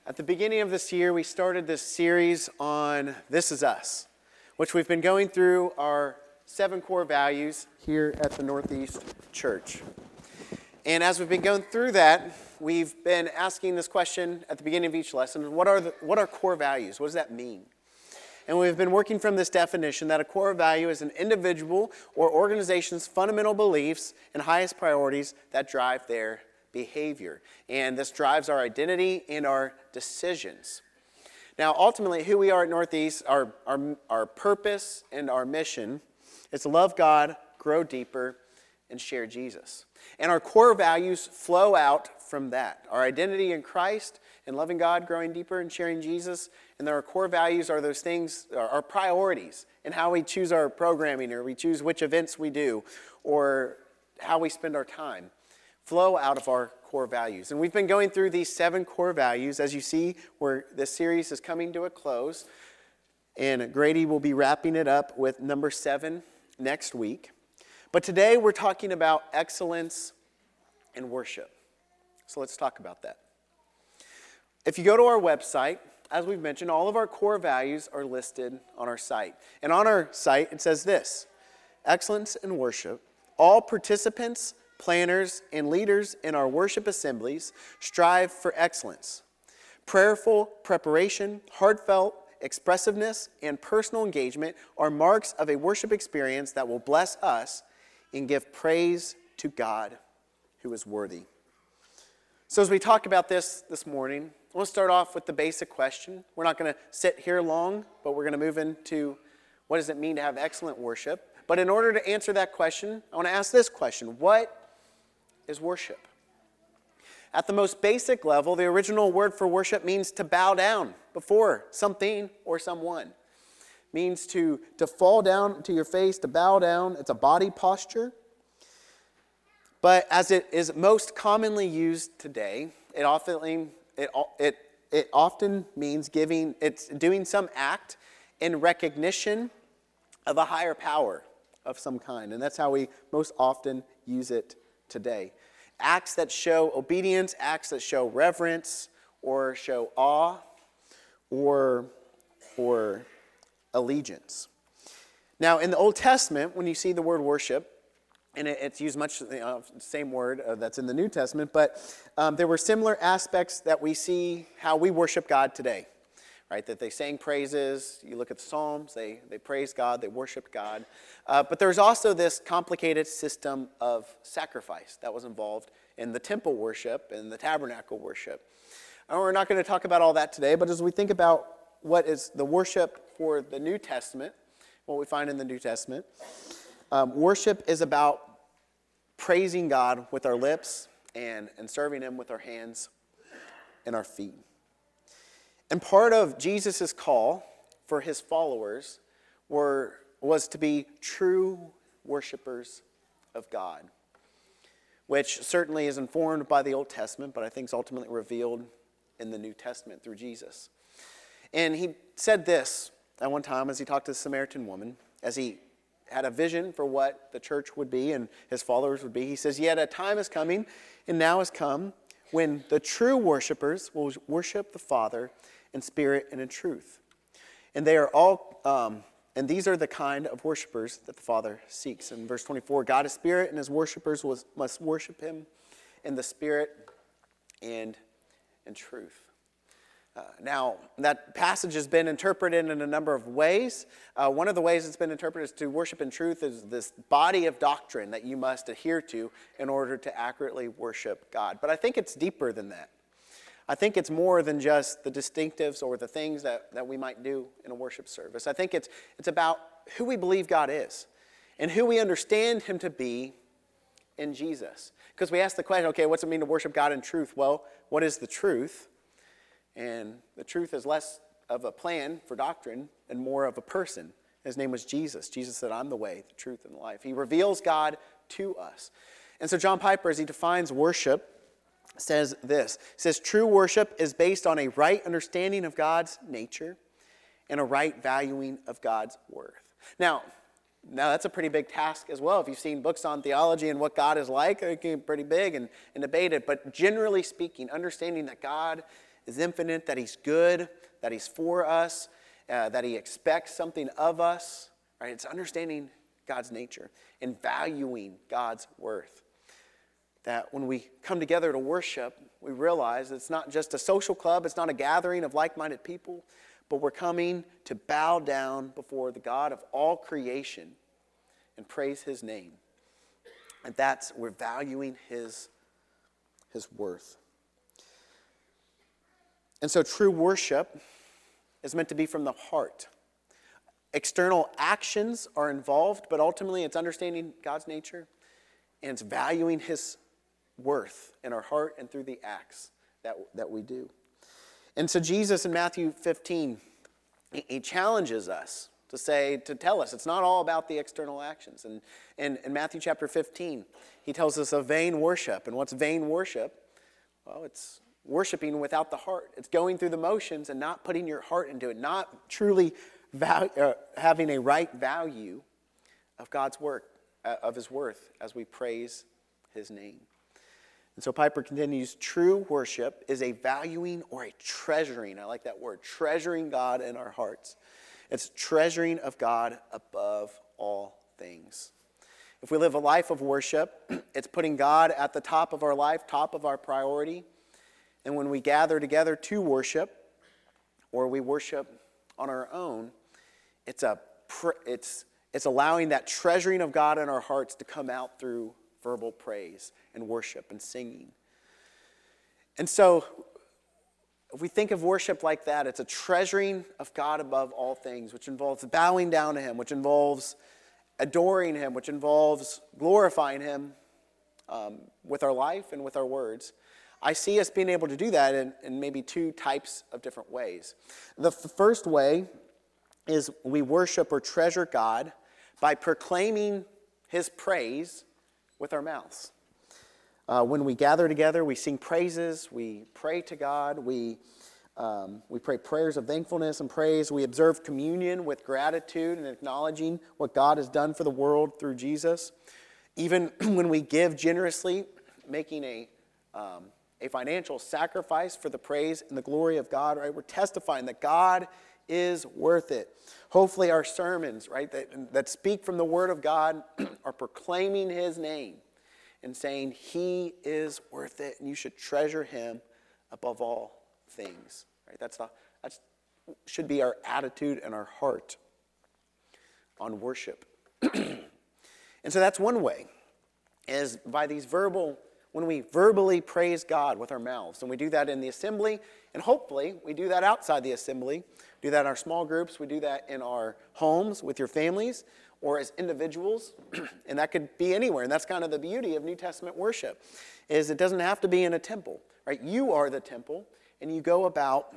At the beginning of this year, we started this series on This Is Us, which we've been going through our 7 core values here at the Northeast Church. And as we've been going through that, we've been asking this question at the beginning of each lesson, what are core values? What does that mean? And we've been working from this definition that a core value is an individual or organization's fundamental beliefs and highest priorities that drive their behavior. And this drives our identity and our decisions. Now, ultimately, who we are at Northeast, our purpose and our mission is to love God, grow deeper, and share Jesus. And our core values flow out from that. Our identity in Christ and loving God, growing deeper, and sharing Jesus. And our core values are those things, our priorities, and how we choose our programming, or we choose which events we do, or how we spend our time, flow out of our core values. And we've been going through these 7 core values. As you see, where this series is coming to a close. And Grady will be wrapping it up with number 7 next week. But today we're talking about excellence and worship. So let's talk about that. If you go to our website, as we've mentioned, all of our core values are listed on our site. And on our site, it says this: excellence and worship. All participants, planners, and leaders in our worship assemblies strive for excellence. Prayerful preparation, heartfelt expressiveness, and personal engagement are marks of a worship experience that will bless us and give praise to God who is worthy. So as we talk about this morning, I want to start off with the basic question. We're not going to sit here long, but we're going to move into what does it mean to have excellent worship. But in order to answer that question, I want to ask this question: what is worship? At the most basic level, the original word for worship means to bow down before something or someone. It means to fall down to your face, to bow down. It's a body posture. But as it is most commonly used today, it often means doing some act in recognition of a higher power of some kind. And that's how we most often use it today. Acts that show obedience, acts that show reverence, or show awe, or allegiance. Now, in the Old Testament, when you see the word worship, and it's used much the same word that's in the New Testament, but there were similar aspects that we see how we worship God today, right? That they sang praises. You look at the Psalms, they praised God, they worshiped God. But there's also this complicated system of sacrifice that was involved in the temple worship and the tabernacle worship. And we're not going to talk about all that today, but as we think about what is the worship for the New Testament, what we find in the New Testament, worship is about praising God with our lips and serving Him with our hands and our feet. And part of Jesus' call for His followers was to be true worshipers of God, which certainly is informed by the Old Testament, but I think is ultimately revealed in the New Testament through Jesus. And He said this at one time as He talked to the Samaritan woman, as He had a vision for what the church would be and His followers would be. He says, "Yet a time is coming, and now has come, when the true worshipers will worship the Father in spirit and in truth. And they are all, and these are the kind of worshipers that the Father seeks." In verse 24, God is spirit, and His worshipers must worship Him in the spirit and in truth. Now, that passage has been interpreted in a number of ways. One of the ways it's been interpreted is to worship in truth is this body of doctrine that you must adhere to in order to accurately worship God. But I think it's deeper than that. I think it's more than just the distinctives or the things that we might do in a worship service. I think it's about who we believe God is and who we understand Him to be in Jesus. Because we ask the question, okay, what's it mean to worship God in truth? Well, what is the truth? And the truth is less of a plan for doctrine and more of a person. His name was Jesus. Jesus said, "I'm the way, the truth, and the life." He reveals God to us. And so John Piper, as he defines worship, says this. He says, "True worship is based on a right understanding of God's nature and a right valuing of God's worth." Now that's a pretty big task as well. If you've seen books on theology and what God is like, it can be pretty big and debated. But generally speaking, understanding that God is infinite, that he's good, that he's for us, that he expects something of us. Right? It's understanding God's nature and valuing God's worth. That when we come together to worship, we realize it's not just a social club, it's not a gathering of like-minded people, but we're coming to bow down before the God of all creation and praise his name. And we're valuing his worth. And so true worship is meant to be from the heart. External actions are involved, but ultimately it's understanding God's nature and it's valuing his worth in our heart and through the acts that we do. And so Jesus in Matthew 15, he challenges us to tell us it's not all about the external actions. And in Matthew chapter 15, he tells us of vain worship. And what's vain worship? Well, it's worshiping without the heart. It's going through the motions and not putting your heart into it, not truly having a right value of God's work, of his worth as we praise his name. And so Piper continues, true worship is a valuing or a treasuring, I like that word, treasuring God in our hearts. It's treasuring of God above all things. If we live a life of worship, it's putting God at the top of our life, top of our priority. And when we gather together to worship, or we worship on our own, it's allowing that treasuring of God in our hearts to come out through verbal praise and worship and singing. And so, if we think of worship like that, it's a treasuring of God above all things, which involves bowing down to him, which involves adoring him, which involves glorifying him with our life and with our words. I see us being able to do that in maybe two types of different ways. The first way is we worship or treasure God by proclaiming his praise with our mouths. When we gather together, we sing praises, we pray to God, we pray prayers of thankfulness and praise. We observe communion with gratitude and acknowledging what God has done for the world through Jesus. Even when we give generously, making a financial sacrifice for the praise and the glory of God, right? We're testifying that God is worth it. Hopefully our sermons, right, that speak from the Word of God are proclaiming his name and saying he is worth it and you should treasure him above all things. Right? That should be our attitude and our heart on worship. And so that's one way, is by when we verbally praise God with our mouths. And we do that in the assembly, and hopefully we do that outside the assembly. We do that in our small groups. We do that in our homes with your families or as individuals. And that could be anywhere. And that's kind of the beauty of New Testament worship, is it doesn't have to be in a temple. Right? You are the temple, and you go about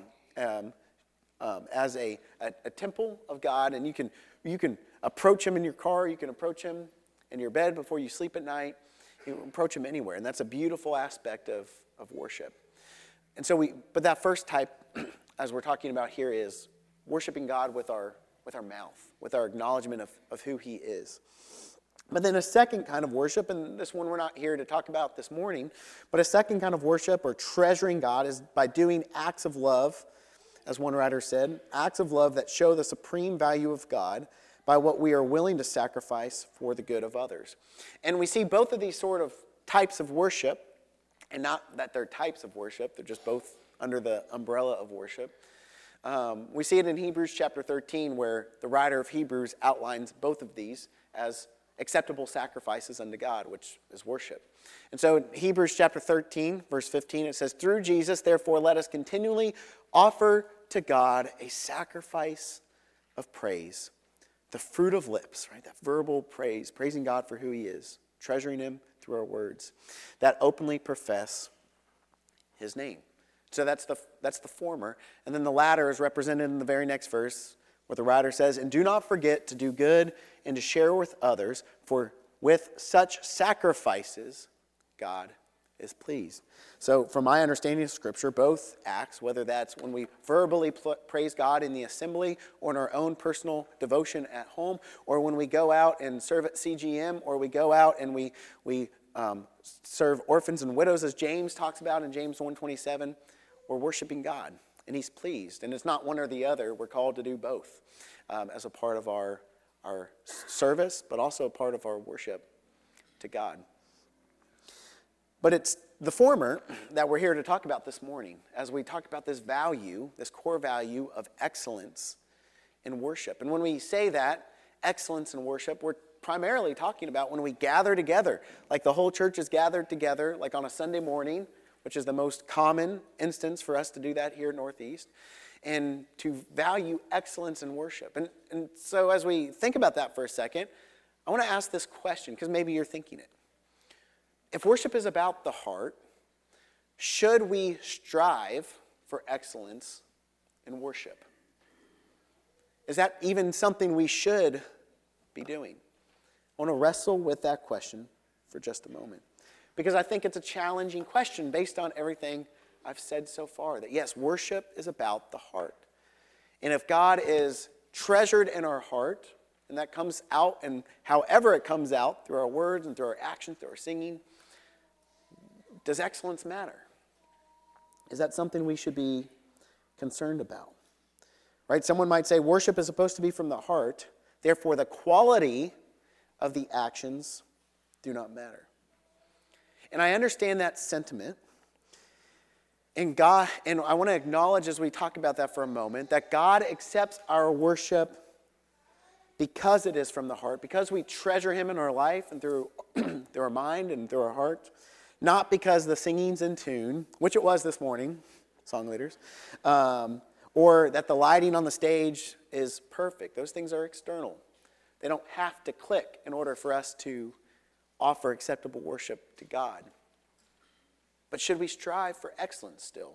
as a temple of God, and you can approach him in your car. You can approach him in your bed before you sleep at night. You approach him anywhere, and that's a beautiful aspect of worship. And so but that first type, as we're talking about here, is worshiping God with our mouth, with our acknowledgement of who he is. But then a second kind of worship, and this one we're not here to talk about this morning, but a second kind of worship or treasuring God is by doing acts of love, as one writer said, acts of love that show the supreme value of God by what we are willing to sacrifice for the good of others. And we see both of these sort of types of worship, and not that they're types of worship, they're just both under the umbrella of worship. We see it in Hebrews chapter 13, where the writer of Hebrews outlines both of these as acceptable sacrifices unto God, which is worship. And so in Hebrews chapter 13, verse 15, it says, "Through Jesus, therefore, let us continually offer to God a sacrifice of praise, the fruit of lips," right? That verbal praise, praising God for who he is, treasuring him through our words, that openly profess his name. So that's the former. And then the latter is represented in the very next verse, where the writer says, "And do not forget to do good and to share with others, for with such sacrifices God is pleased." So from my understanding of Scripture, both acts, whether that's when we verbally praise God in the assembly or in our own personal devotion at home, or when we go out and serve at CGM, or we go out and we serve orphans and widows, as James talks about in James 1:27, we're worshiping God, and he's pleased. And it's not one or the other. We're called to do both as a part of our service, but also a part of our worship to God. But it's the former that we're here to talk about this morning as we talk about this value, this core value of excellence in worship. And when we say that, excellence in worship, we're primarily talking about when we gather together, like the whole church is gathered together, like on a Sunday morning, which is the most common instance for us to do that here at Northeast, and to value excellence in worship. And so as we think about that for a second, I want to ask this question, because maybe you're thinking it. If worship is about the heart, should we strive for excellence in worship? Is that even something we should be doing? I want to wrestle with that question for just a moment, because I think it's a challenging question based on everything I've said so far, that yes, worship is about the heart. And if God is treasured in our heart, and that comes out, and however it comes out, through our words and through our actions, through our singing, does excellence matter? Is that something we should be concerned about? Right? Someone might say worship is supposed to be from the heart, therefore the quality of the actions do not matter. And I understand that sentiment. And I want to acknowledge as we talk about that for a moment, that God accepts our worship because it is from the heart, because we treasure him in our life and through our mind and through our heart, not because the singing's in tune, which it was this morning, song leaders, or that the lighting on the stage is perfect. Those things are external. They don't have to click in order for us to offer acceptable worship to God. But should we strive for excellence still?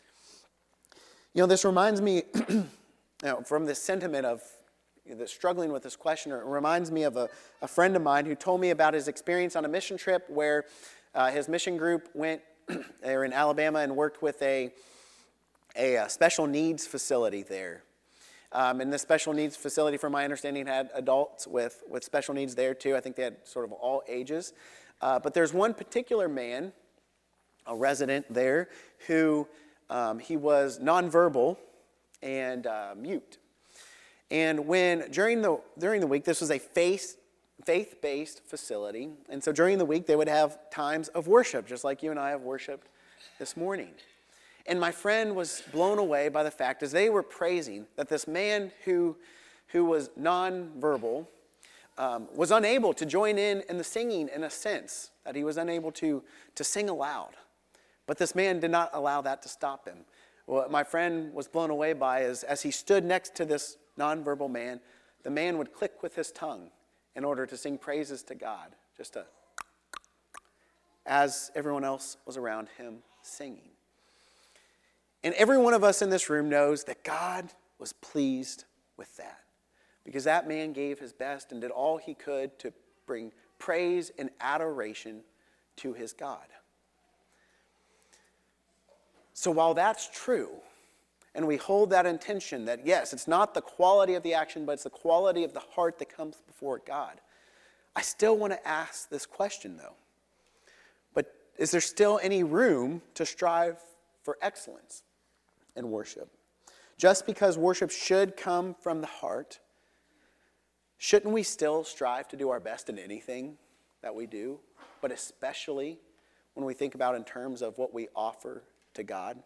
This reminds me, from this sentiment of the struggling with this question, it reminds me of a friend of mine who told me about his experience on a mission trip where his mission group went, they were in Alabama and worked with a special needs facility there. And the special needs facility, from my understanding, had adults with special needs there too. I think they had sort of all ages. But there's one particular man, a resident there, who he was nonverbal and mute. And during the week, this was a faith-based facility, and so during the week they would have times of worship, just like you and I have worshiped this morning. And my friend was blown away by the fact, as they were praising, that this man who was nonverbal was unable to join in the singing, in a sense, that he was unable to sing aloud. But this man did not allow that to stop him. What my friend was blown away by is, as he stood next to this nonverbal man, the man would click with his tongue in order to sing praises to God, as everyone else was around him singing. And every one of us in this room knows that God was pleased with that, because that man gave his best and did all he could to bring praise and adoration to his God. So while that's true, and we hold that intention that, yes, it's not the quality of the action, but it's the quality of the heart that comes before God, I still want to ask this question, though. But is there still any room to strive for excellence in worship? Just because worship should come from the heart, shouldn't we still strive to do our best in anything that we do, but especially when we think about in terms of what we offer to God?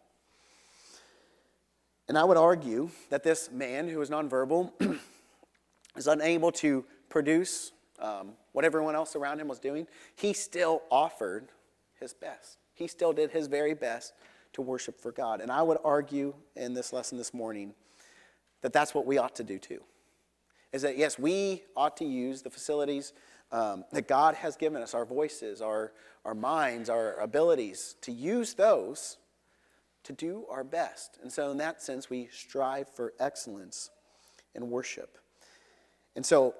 And I would argue that this man who is nonverbal is unable to produce what everyone else around him was doing. He still offered his best. He still did his very best to worship for God. And I would argue in this lesson this morning that that's what we ought to do too. Is that, yes, we ought to use the facilities that God has given us, our voices, our minds, our abilities, to use those to do our best. And so in that sense, we strive for excellence in worship. And so,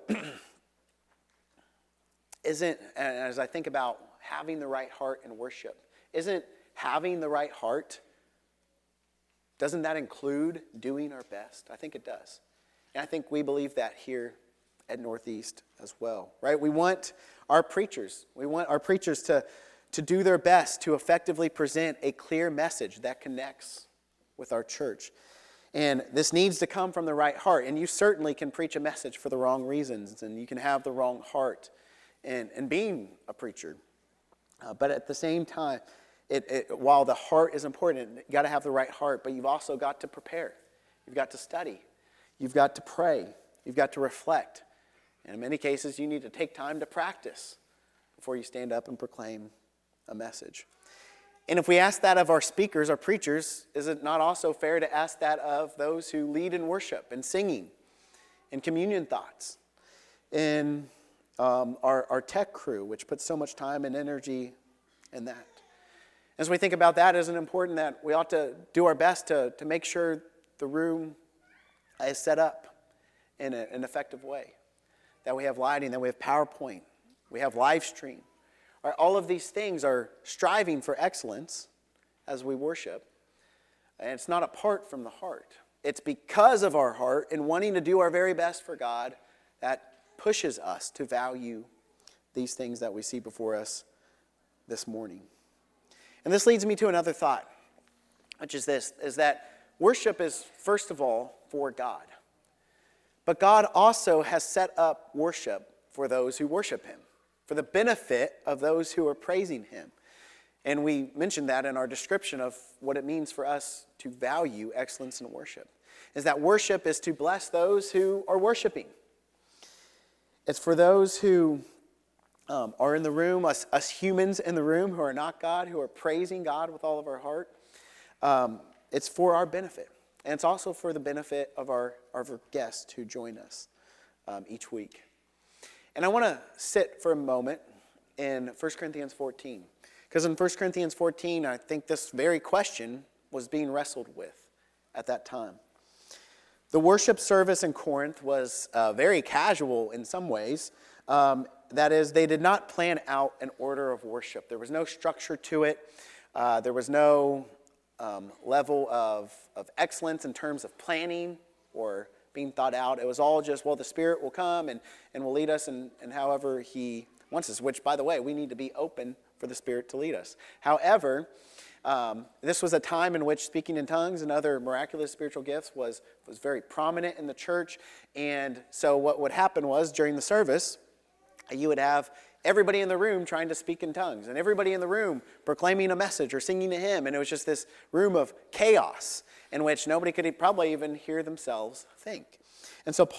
as I think about having the right heart in worship, isn't having the right heart, doesn't that include doing our best? I think it does. And I think we believe that here at Northeast as well, right? We want our preachers to do their best to effectively present a clear message that connects with our church. And this needs to come from the right heart. And you certainly can preach a message for the wrong reasons, and you can have the wrong heart in being a preacher. But at the same time, while the heart is important, you've got to have the right heart, but you've also got to prepare. You've got to study. You've got to pray. You've got to reflect. And in many cases, you need to take time to practice before you stand up and proclaim a message. And if we ask that of our speakers, our preachers, is it not also fair to ask that of those who lead in worship and singing and communion thoughts? In our tech crew, which puts so much time and energy in that. As we think about that, isn't it important that we ought to do our best to make sure the room is set up in an effective way? That we have lighting, that we have PowerPoint, we have live stream. Right, all of these things are striving for excellence as we worship. And it's not apart from the heart. It's because of our heart and wanting to do our very best for God that pushes us to value these things that we see before us this morning. And this leads me to another thought, which is this, is that worship is, first of all, for God. But God also has set up worship for those who worship him, for the benefit of those who are praising him. And we mentioned that in our description of what it means for us to value excellence in worship, is that worship is to bless those who are worshiping. It's for those who are in the room, us humans in the room who are not God, who are praising God with all of our heart. It's for our benefit. And it's also for the benefit of our guests who join us each week. And I want to sit for a moment in 1 Corinthians 14. Because in 1 Corinthians 14, I think this very question was being wrestled with at that time. The worship service in Corinth was very casual in some ways. That is, they did not plan out an order of worship. There was no structure to it. There was no level of excellence in terms of planning or being thought out. It was all just, well, the Spirit will come and will lead us in however he wants us, which, by the way, we need to be open for the Spirit to lead us. However, this was a time in which speaking in tongues and other miraculous spiritual gifts was very prominent in the church. And so what would happen was, during the service, you would have everybody in the room trying to speak in tongues, and everybody in the room proclaiming a message or singing a hymn, and it was just this room of chaos in which nobody could probably even hear themselves think. And so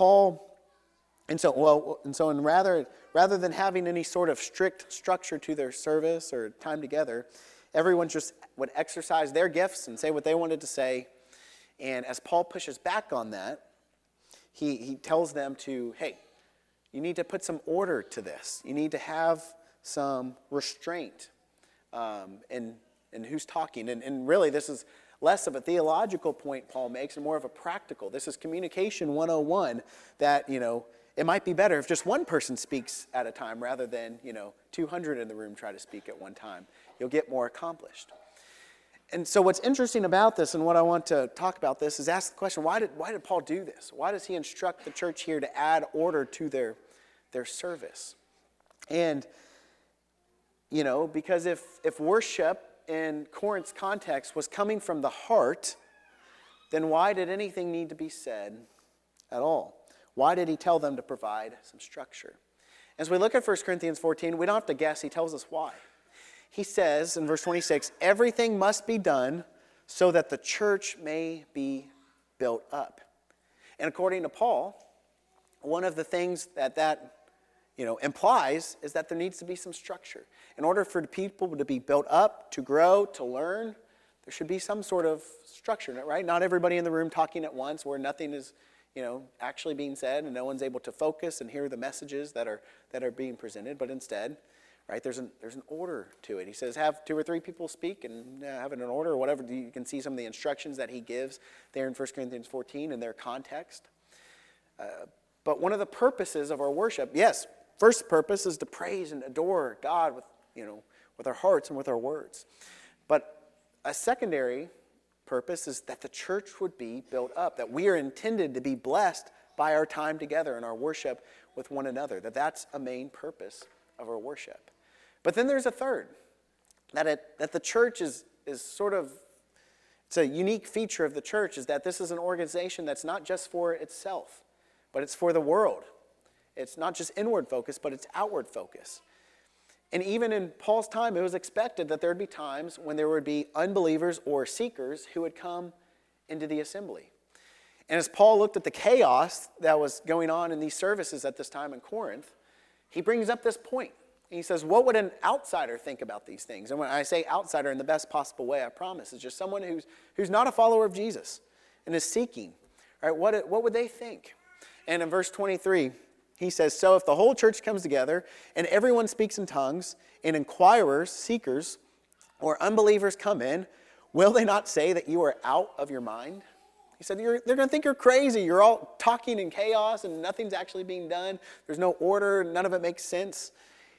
rather than having any sort of strict structure to their service or time together, everyone just would exercise their gifts and say what they wanted to say. And as Paul pushes back on that, he tells them to, hey, you need to put some order to this. You need to have some restraint in who's talking. And really, this is less of a theological point Paul makes and more of a practical. This is communication 101 that, it might be better if just one person speaks at a time rather than, 200 in the room try to speak at one time. You'll get more accomplished. And so what's interesting about this, and what I want to talk about this, is ask the question, why did Paul do this? Why does he instruct the church here to add order to their service? And, because if worship in Corinth's context was coming from the heart, then why did anything need to be said at all? Why did he tell them to provide some structure? As we look at 1 Corinthians 14, we don't have to guess. He tells us why. He says in verse 26, everything must be done so that the church may be built up. And according to Paul, one of the things that implies is that there needs to be some structure. In order for the people to be built up, to grow, to learn, there should be some sort of structure in it, right? Not everybody in the room talking at once where nothing is actually being said and no one's able to focus and hear the messages that are being presented, but instead, right, there's an order to it. He says have 2 or 3 people speak and have it in order or whatever. You can see some of the instructions that he gives there in 1 Corinthians 14 in their context. But one of the purposes of our worship, yes, first purpose is to praise and adore God with our hearts and with our words. But a secondary purpose is that the church would be built up, that we are intended to be blessed by our time together and our worship with one another, that's a main purpose of our worship. But then there's a third, that the church is sort of It's a unique feature of the church is that this is an organization that's not just for itself, but it's for the world. It's not just inward focus, but it's outward focus. And even in Paul's time, it was expected that there would be times when there would be unbelievers or seekers who would come into the assembly. And as Paul looked at the chaos that was going on in these services at this time in Corinth, he brings up this point. He says, what would an outsider think about these things? And when I say outsider in the best possible way, I promise, it's just someone who's not a follower of Jesus and is seeking. All right, what would they think? And in verse 23, he says, so if the whole church comes together and everyone speaks in tongues and inquirers, seekers, or unbelievers come in, will they not say that you are out of your mind? He said, they're going to think you're crazy. You're all talking in chaos and nothing's actually being done. There's no order. None of it makes sense.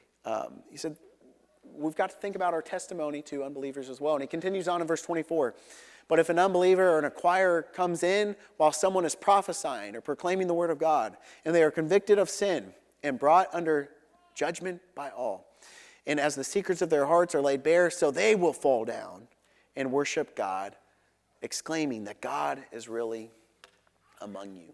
He said, we've got to think about our testimony to unbelievers as well. And he continues on in verse 24. But if an unbeliever or an inquirer comes in while someone is prophesying or proclaiming the word of God, and they are convicted of sin and brought under judgment by all, and as the secrets of their hearts are laid bare, so they will fall down and worship God, exclaiming that God is really among you.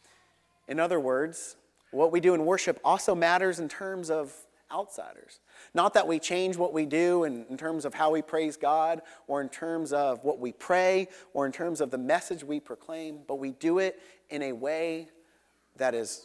In other words, what we do in worship also matters in terms of outsiders. Not that we change what we do in terms of how we praise God or in terms of what we pray or in terms of the message we proclaim, but we do it in a way that is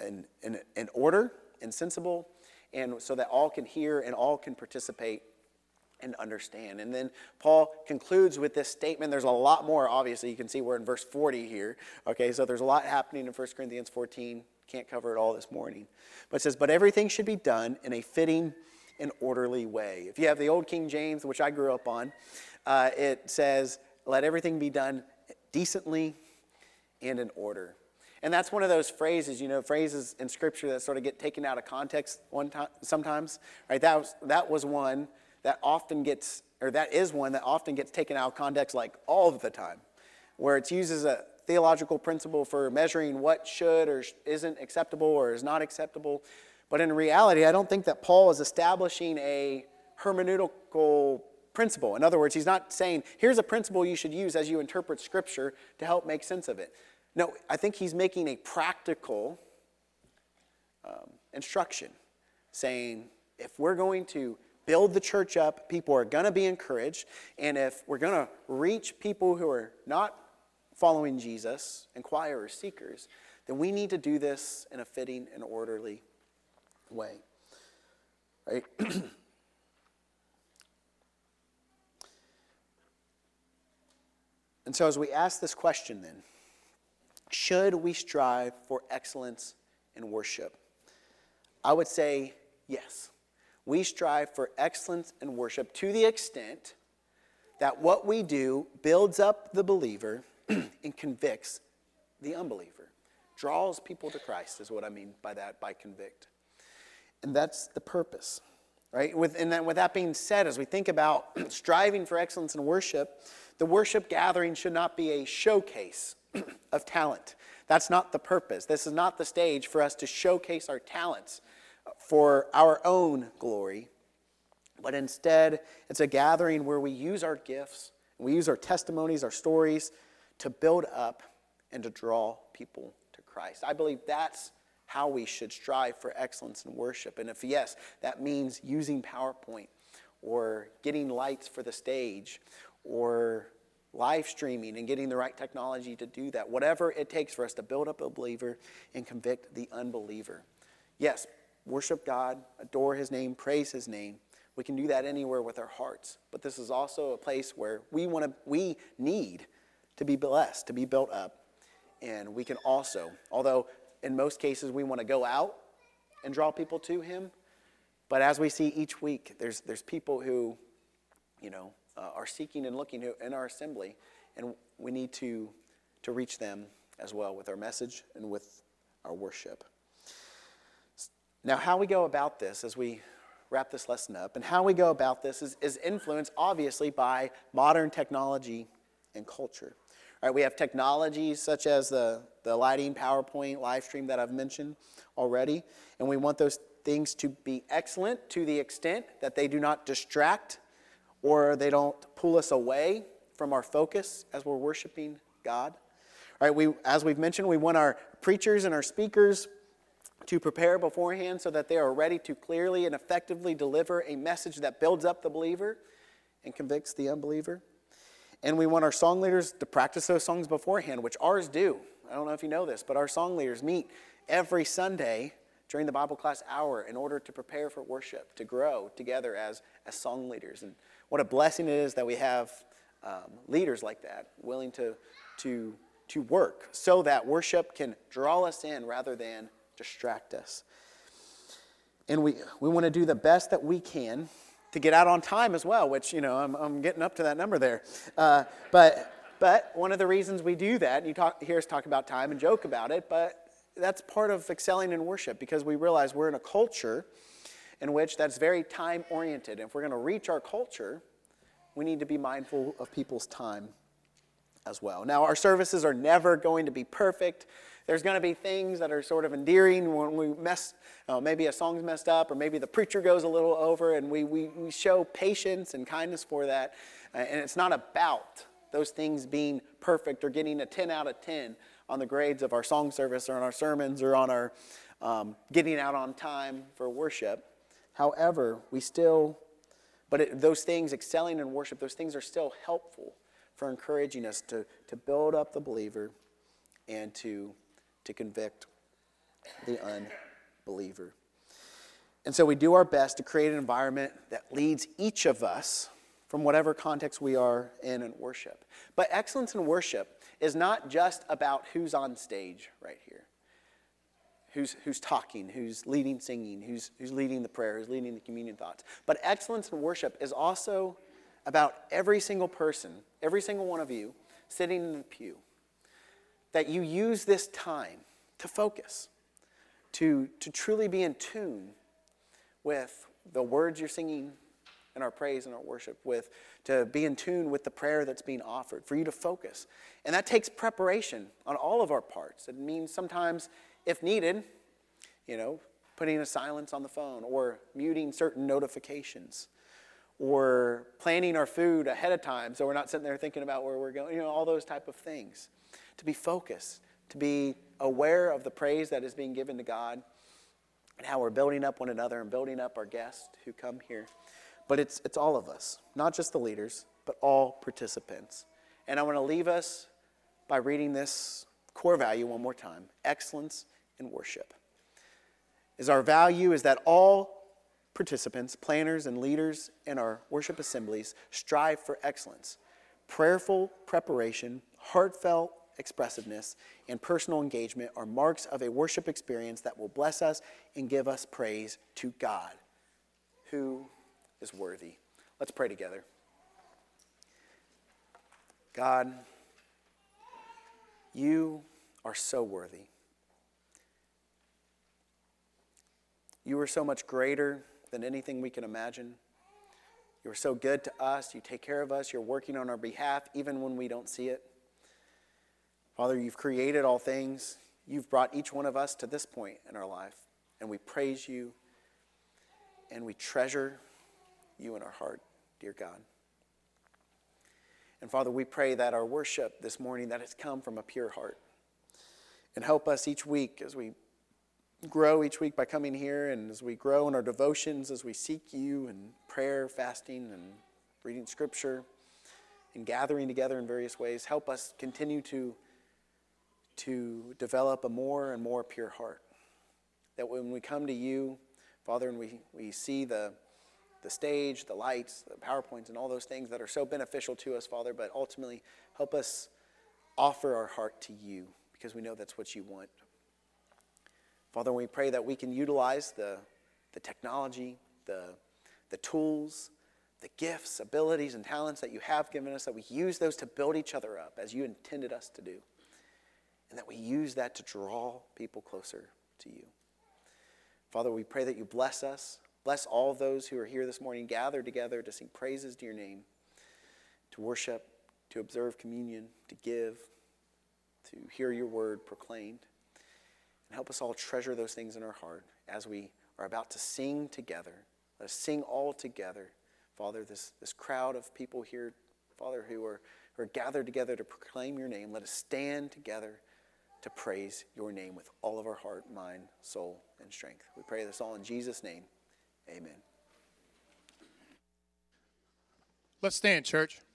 in order and sensible, and so that all can hear and all can participate and understand. And then Paul concludes with this statement. There's a lot more, obviously. You can see we're in verse 40 here. Okay, so there's a lot happening in 1 Corinthians 14. Can't cover it all this morning. But it says, but everything should be done in a fitting and orderly way. If you have the old King James, which I grew up on, it says, let everything be done decently and in order. And that's one of those phrases, phrases in Scripture that sort of get taken out of context sometimes. Right? That was one that often gets, or that is one that often gets taken out of context like all of the time, where it's used as a theological principle for measuring what should or isn't acceptable or is not acceptable. But in reality, I don't think that Paul is establishing a hermeneutical principle. In other words, he's not saying, here's a principle you should use as you interpret Scripture to help make sense of it. No, I think he's making a practical instruction, saying if we're going to build the church up, people are going to be encouraged, and if we're going to reach people who are not following Jesus, inquirers, seekers, then we need to do this in a fitting and orderly way. Right? And so as we ask this question then, should we strive for excellence in worship? I would say yes. We strive for excellence in worship to the extent that what we do builds up the believer and convicts the unbeliever. Draws people to Christ is what I mean by that, by convict. And that's the purpose, right? With that being said, as we think about striving for excellence in worship, the worship gathering should not be a showcase of talent. That's not the purpose. This is not the stage for us to showcase our talents for our own glory, but instead it's a gathering where we use our gifts, we use our testimonies, our stories to build up and to draw people to Christ. I believe that's how we should strive for excellence in worship. And if yes, that means using PowerPoint or getting lights for the stage or live streaming and getting the right technology to do that, whatever it takes for us to build up a believer and convict the unbeliever. Yes, worship God, adore His name, praise His name. We can do that anywhere with our hearts. But this is also a place where we need to be blessed, to be built up. And we can also, although in most cases we want to go out and draw people to Him, but as we see each week, there's people who, are seeking and looking in our assembly, and we need to reach them as well with our message and with our worship. Now, how we go about this as we wrap this lesson up, and how we go about this is influenced, obviously, by modern technology and culture. All right, we have technologies such as the lighting, PowerPoint, live stream that I've mentioned already, and we want those things to be excellent to the extent that they do not distract or they don't pull us away from our focus as we're worshiping God. Right, as we've mentioned, we want our preachers and our speakers to prepare beforehand so that they are ready to clearly and effectively deliver a message that builds up the believer and convicts the unbeliever. And we want our song leaders to practice those songs beforehand, which ours do. I don't know if you know this, but our song leaders meet every Sunday during the Bible class hour in order to prepare for worship, to grow together as song leaders. And what a blessing it is that we have leaders like that, willing to work so that worship can draw us in rather than distract us. And we want to do the best that we can to get out on time as well, which, I'm getting up to that number there. But one of the reasons we do that, and you hear us talk about time and joke about it, but that's part of excelling in worship, because we realize we're in a culture in which that's very time-oriented. And if we're going to reach our culture, we need to be mindful of people's time as well. Now, our services are never going to be perfect. There's going to be things that are sort of endearing when we maybe a song's messed up, or maybe the preacher goes a little over, and we show patience and kindness for that. And it's not about those things being perfect or getting a 10 out of 10 on the grades of our song service or on our sermons or on our getting out on time for worship. However, those things, excelling in worship, those things are still helpful for encouraging us to build up the believer and to convict the unbeliever. And so we do our best to create an environment that leads each of us from whatever context we are in worship. But excellence in worship is not just about who's on stage right here, who's talking, who's leading singing, who's leading the prayer, who's leading the communion thoughts. But excellence in worship is also about every single person, every single one of you sitting in the pew, that you use this time to focus, to truly be in tune with the words you're singing in our praise and our worship, to be in tune with the prayer that's being offered, for you to focus. And that takes preparation on all of our parts. It means sometimes, if needed, putting a silence on the phone, or muting certain notifications, or planning our food ahead of time so we're not sitting there thinking about where we're going, all those type of things. To be focused, to be aware of the praise that is being given to God, and how we're building up one another and building up our guests who come here. But it's all of us, not just the leaders, but all participants. And I want to leave us by reading this core value one more time. Excellence in worship. Our value is that all participants, planners, and leaders in our worship assemblies strive for excellence. Prayerful preparation, heartfelt expressiveness, and personal engagement are marks of a worship experience that will bless us and give us praise to God, who is worthy. Let's pray together. God, you are so worthy. You are so much greater than anything we can imagine. You are so good to us. You take care of us. You're working on our behalf even when we don't see it. Father, you've created all things. You've brought each one of us to this point in our life. And we praise you and we treasure you in our heart, dear God. And Father, we pray that our worship this morning, that it's come from a pure heart. And help us each week as we grow each week by coming here, and as we grow in our devotions, as we seek you in prayer, fasting, and reading scripture, and gathering together in various ways. Help us continue to develop a more and more pure heart. That when we come to you, Father, and we see the stage, the lights, the PowerPoints, and all those things that are so beneficial to us, Father, but ultimately help us offer our heart to you, because we know that's what you want. Father, we pray that we can utilize the technology, the tools, the gifts, abilities, and talents that you have given us, that we use those to build each other up as you intended us to do. And that we use that to draw people closer to you. Father, we pray that you bless us. Bless all those who are here this morning, gathered together to sing praises to your name, to worship, to observe communion, to give, to hear your word proclaimed. And help us all treasure those things in our heart as we are about to sing together. Let us sing all together. Father, this crowd of people here, Father, who are who are gathered together to proclaim your name, let us stand together to praise your name with all of our heart, mind, soul, and strength. We pray this all in Jesus' name. Amen. Let's stand, church.